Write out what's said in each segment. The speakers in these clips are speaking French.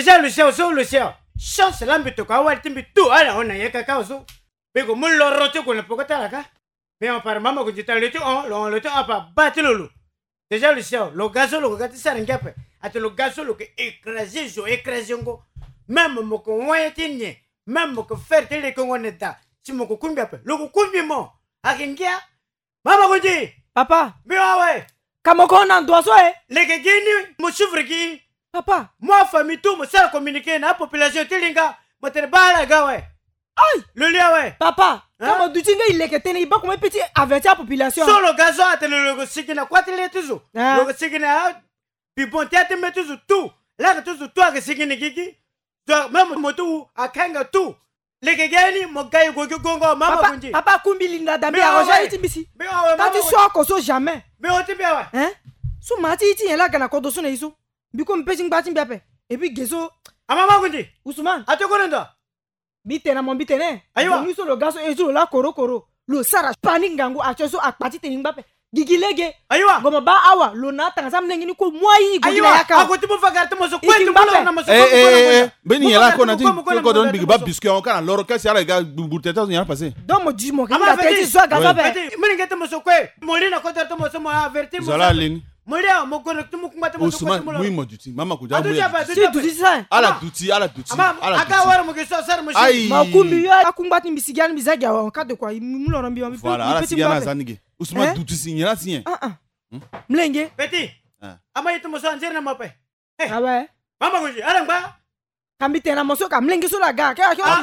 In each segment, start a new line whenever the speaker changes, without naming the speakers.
Déjà le ciel. Chance l'ambito kwa wali timbi tu ala ona yeka kauso. Bego mulo roto ko le pokota la ka. Mais on parle maman que tu t'as le temps a pas battre lolo. Déjà le ciel, le gazo le gati saringape. Ate le gazo le écraser ngo. Même moko wayetine, même moko faire tele ko ngoneta. Si moko kumbi ape. Le kumbi mo. Akingia. Mama kunji.
Papa.
Biwa ouais.
Kamoko na ndoaso
Les geni mo souvre ki.
Papa.
Moi famille tout mo ça communiquer na population telinga. Mo tere bala ga ouais.
Aïe.
Le lien ouais.
Papa. Kama dutinga ileketene iba comme petit avertir la population.
Solo gazo atele le sikina kwatele tuzo. Le sikina puis bon tete metuzo tout. Là que tuzo toi que sikina kiki. Toi même motu akanga tout. Les geni mo gayo gongo mama kunji.
Papa kumbi linda dambi aroja itibisi. Quand tu sois koso jamais.
Mais on te bien ouais.
Hein? So mati iti yela kana kodo so na iso. Biko mpesi ngbatin biape. Et puis geso.
Mama kunji.
Ousmane.
Atokonondo.
Bitena mon bitene.
Ayiwa.
Ni so lo gaso ezo la koro. Lo sara panic ngangu acheso akpati te ngbape. Gigilege.
Ayiwa.
Goma ba awa lo na tanga sam nengi ni ko moi go
gila yaka. Akoti mo fagarta mo so kwetu mo na mo so.
Beni yela ko na ti ko don big ba biscuit on kana loro kasi ala ga burteta so ya passé.
Don mo di mo ka te so gaso be.
Meni ngete mo so kwe. Mo lina ko ta mo so mo avertir mo.
Zala lini.
Molia mo connecte mo kumata mo so
kwetu mo. Ousmane mo duti mama ko ja mo.
Si duti sa.
Ala duti.
Aka wara mo ke so sar mo.
Ma kumbi yo akumbati mbisigiani mbizaga en cas de quoi mu lo rambi wa.
Voilà, ala sigana sanige. Ousmane duti signala signé.
Mlenge.
Petit. Ama yitu mo so anjere na mape.
Ah ouais.
Mama kunji ala ngba.
Kambite na moso ka mlenge so la ga.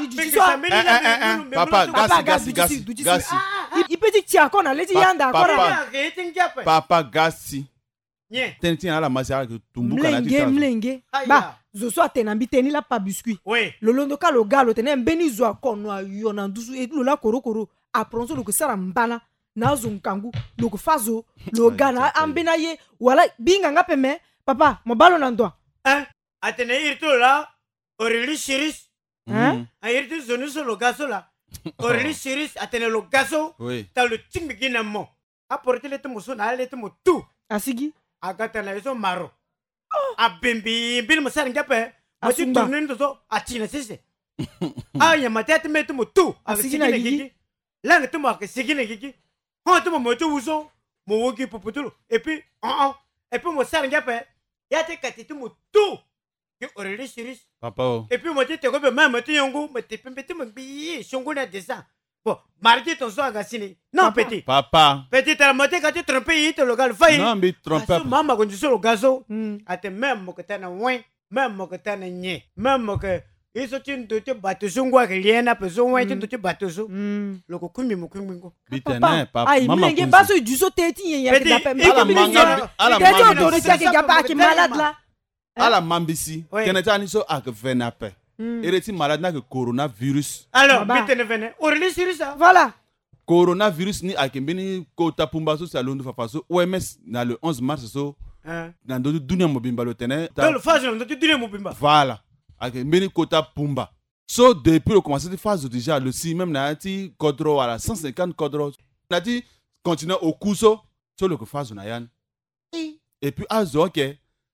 Papa gasi.
Il peut dire tia kona leti yanda akora.
Papa gasi.
Nye.
Tenti ala masia que tumbuka na ti.
Mlenge. Ba, zo so atenambi teni la pa biscuit.
Oui.
Lolondo ka lo galo tene mbeni zo akono ayo na ndusu et lo la koro apronso lo ko sara mbana na zo nkangu lo ko fazo lo gana ambena ye wala binga ngape me papa mo balo na ndo.
Atene irto la orili shiris. A irto zonu so lo gaso la. Orili shiris atene lo gaso. Ta lo timbigina mo. Aporte le tomo so na le tomo tu.
Asigi.
Agata na iso maro. Abimbi bil mo sara ngape. Mo ti tourner ndo so atina sese. Aya matete meto mo tu. Asigi na gigi. Langa tomo ke sigi na gigi. Ho tomo mo tu uso. Mo wogi popotulo. Et puis mo sara ngape. Ya te katiti mo tu. Ke orele shiris.
Papa.
Et puis mo te ko be ma te yongo, mo te pempete mo bi shongo na desa. Bon, mardi ton so agasini. Non petit.
Papa.
Petit la moté quand tu trompes te local failli.
Non mais trompe.
Maman quand tu so le gazo. Ate même mo que tana win, même mo que tana nye, même mo que iso tin de te battu songwa que liena peso win tin de te battu so. Le ko kumi mo kumi ko.
Bitene papa.
Maman ko. Baso du so teti ya ke dape. Ala malade là.
Ala mambisi. Keneta ni so ak venape. Ereti malade na que coronavirus.
Alors, bitene vene. Orli virus
voilà.
Coronavirus ni akembeni ko tapumba so salon fa faso OMS na le 11 mars so. Na ndo dunia mobimba lo tene.
Dans le phase ndo dunia mobimba.
Voilà. Akembeni ko tapumba. So depuis le commencé de phase déjà le si même na ti kodro à 150 kodro. Na ti continue au kuso so le phase na yan. Et puis azo OK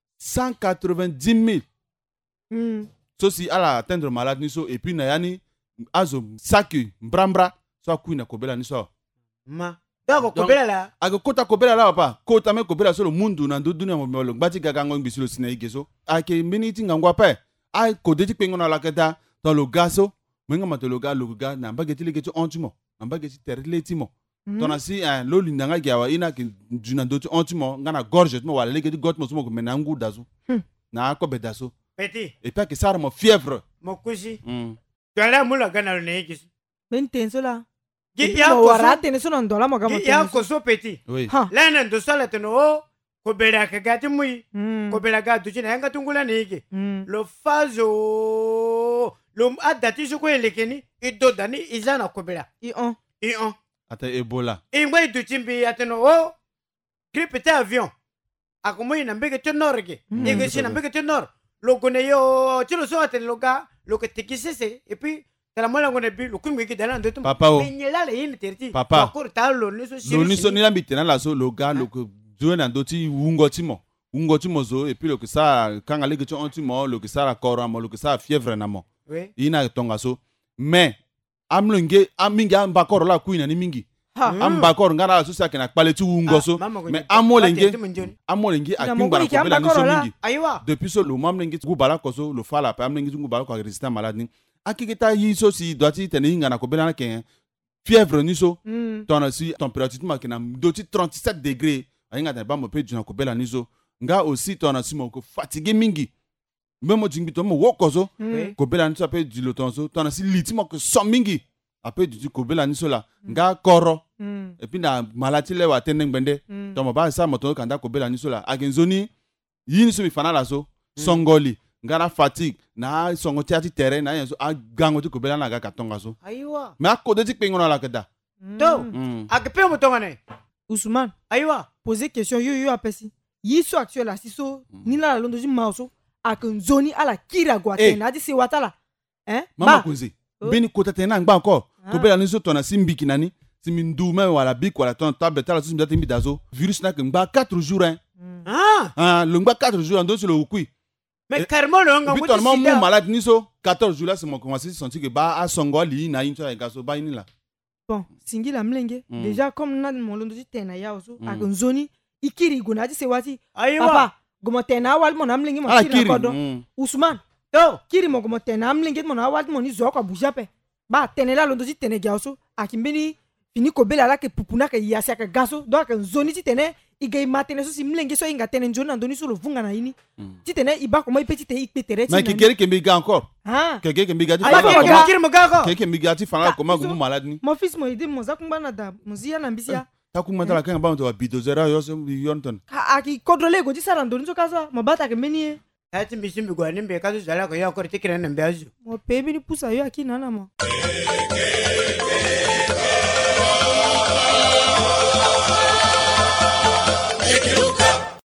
190 000. So si ala atteindre malade ni so et puis na yani azo saki mbrambra so kuina kobela ni so
ma dako kobela la
aga kota kobela la papa kota me kobela so lo mundu na dunia mo melo gbati gaga ngo ngbisi lo sina igeso ake miniti ngangwa pe ai kodeti pengo na la keta dans le gaso menga matologa lo ga na mbageti legeto ontimo na mbageti terletimo tona si lo lindanga gyawa ina ke juna doti ontimo ngana gorge mo wala legeti gotmo so mo menangu dazu na ko bedaso.
Petit.
Et pas que ça a mon fièvre.
Mon cousin. Tu as l'air moula gana le nez.
Ben tenso là.
Il y a un
tenso non dola mo gamo.
Il y a un coso petit.
Oui.
Là nan do sala teno ko bela ka gati mui. Ko bela ga du china nga tungula nege. Lo fazo lo adati so ko elekeni ido dani izana ko bela. I on.
Ata Ebola.
E ngwa du chimbi ateno o grippe ta avion. Akomoy na mbege tenorge. Ege sina mbege tenor. Lo kone yo chilo so atene loga lo que te kisese et puis la mola ngone bi lo kungi ki dana ndoto
papa o
menyela le yin terti
papa
ko ta lo ni so
lo ni so ni la mitena la so loga lo ko joe na ndoti wungo timo ungo ti mozo et puis le que ça kanga le que tu ontimo le que ça la corps mo le que ça fièvre na mo
Oui.
ina tonga so mais amlonge aminga ambakor la kuina ni mingi ambakor ngara so sa kena kpale tu ungo so mais amolenge akingba ko bela ni so mingi
Ayiwa.
depuis so le mamlenge tu bala ko so le fala pa amlenge tu bala ko résistant malade ni akikita yi so si doiti teninga na ko bela na ken fièvre ni so ton si température ma kena doti 37 degrés ainga ta ba mo pe djuna ko bela ni so nga aussi ton si mo ko fatigué mingi même jingbi to mo woko so ko bela ni so pe du le ton so ton si litimo ko so mingi après du ko bela ni so la nga koro et puis na malati le wa teneng bende to mo ba sa mo to kanda ko bela ni so la agenzoni yini so mi fana la so songoli ngara fatigue na songo tiati terrain na yenso agango ti ko bela na ga katonga so
Ayiwa.
mais akode ti pengono la kada
To. Akepe mo tongane.
Ousmane,
Ayiwa.
poser question yo apesi. Yiso actuel asiso ni la londo ji mauso akunzoni ala kira gwate na di se watala.
mama kunzi beni kota tena ngba encore ko bela ni so tona simbiki nani simindu me wala bik wala ton table tala so simdati mbidazo virus na ngba 4 jours le ngba 4 jours ndo sur le ukui
Mais carrément le nga
puis ton maman malade ni so 14 jours là c'est mon commencé sentir que ba a songo li na yin so ga so ba ni la
Bon, singila mlenge déjà comme na mon londo ji tena ya oso akunzoni ikiri guna di se wati.
Ayiwa.
Papa, gomo tena wal mo na mlenge mo kiri kodo. Ousmane,
To.
kiri mo gomo tena mlenge mo na wal mo ni zo ko buja pe. Ba tenela londo ji tene ga oso akimbeni fini ko bela la ke pupuna ke yasi ka gaso do akunzoni ti tene igay matene so si mlenge so inga tene njona ndoni so lo vunga na ini. Ti tene iba ko mo ipeti te ikpetere ti.
mais kekere ke mbiga encore
Ah.
kekere ke mbiga ti
Ayiwa kiri mo gako.
kekere mbiga ti fana ko ma gumu malade ni
Mon fils mo idi mo zakumba na da muzia na mbisia.
ta ku mantala kan ba to bidozera yo so yonton
Aki kodrole go ji sara ndoni so kaso mo bata ke meni.
Ati mbisimbi kwa nimbe kazo zala ko yakor tikira na mbiazu.
Mo pebi ni pusa yo aki nana mo.